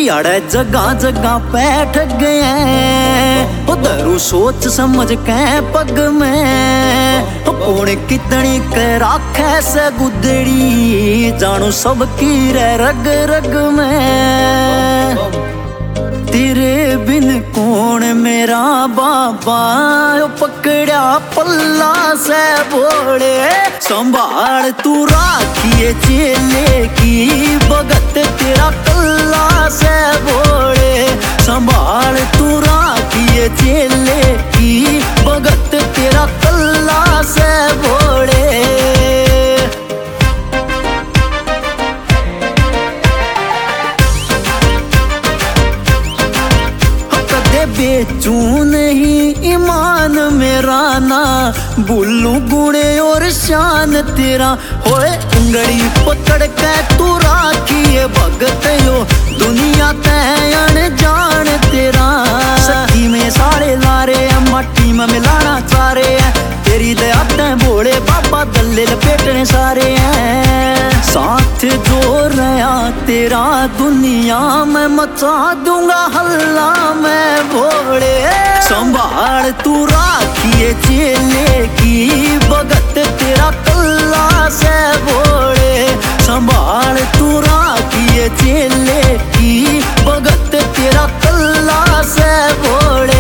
याड़े जगह जगह बैठ गए उधरू सोच समझ के पग में कौन कितनी के राखे से गुदड़ी जानू सबकी रग रग में तेरे बिन कौन मेरा बाबा पकड़ा पल्ला से बोले संभाल तू राखिए चेले की भगत तेरा कल्ला से बोले संभाल तू राखिए चेले की भगत तेरा कल्ला से बोले बेचू नहीं ईमान मेरा ना बोलू गुणे और शान तेरा होए उंगली पकड़ के तू राखिए भगत यो दुनिया तैन जान तेरा सखी में सारे लारे मट्टी में मिलाना चारे तेरी दया ते भोले बाबा दल्ले लपेटने सारे हैं साथ जो रहा तेरा दुनिया में मचा दूंगा हल्ला मैं भोले संभाल तू राखिए चेले की भगत तेरा कल्ला से भोले संभाल तू राखिए चेले की भगत तेरा कल्ला से भोले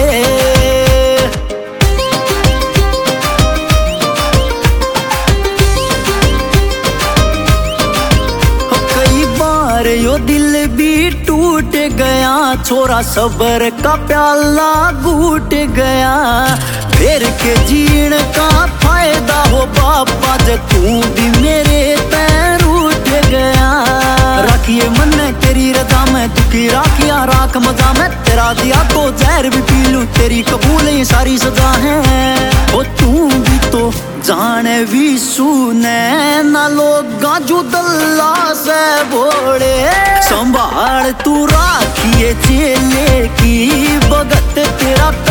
यो दिल भी टूट गया छोरा सबर का प्याला घूट गया फिर के जीण का फायदा हो बाबा जब तू भी मेरे पैर उठ गया रखिए मन में तेरी रजा में दुखी राखिया राख मजा में तेरा दिया तो जहर भी पी लूं तेरी कबूल ये सारी सजा है ओ तू भी तो जाने भी सुने ना लोग गाजू दल्ला से बोले संभाल तू राखिए चेले की भगत तेरा